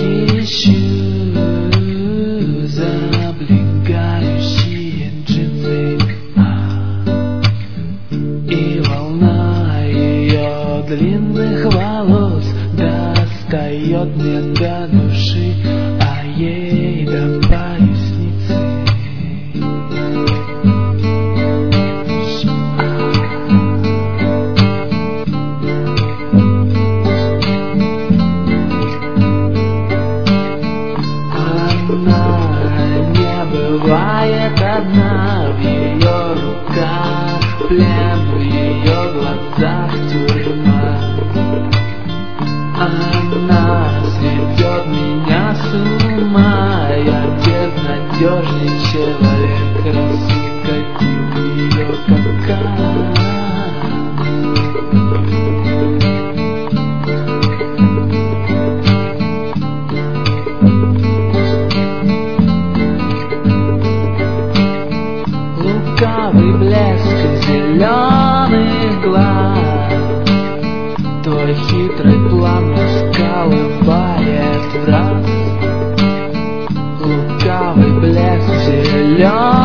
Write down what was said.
ищу за облегающие джинсы, и волна ее длинных волос достает мне до души, а ей до поясницы. Бывает одна, в ее руках плен, в ее глазах тюрьма. Она сведет меня с ума, я безнадежный человек, рассекатил ее как лукавый блеск зеленых глаз, твой хитрый план раскалывает в раз. Лукавый блеск зеленых